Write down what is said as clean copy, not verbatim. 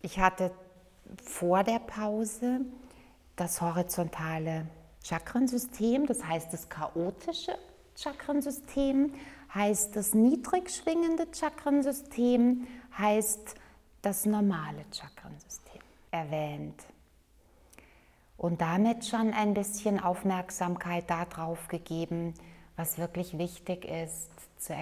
Ich hatte vor der Pause das horizontale Chakrensystem, das heißt das chaotische Chakrensystem, heißt das niedrig schwingende Chakrensystem, heißt das normale Chakrensystem erwähnt. Und damit schon ein bisschen Aufmerksamkeit darauf gegeben, was wirklich wichtig ist,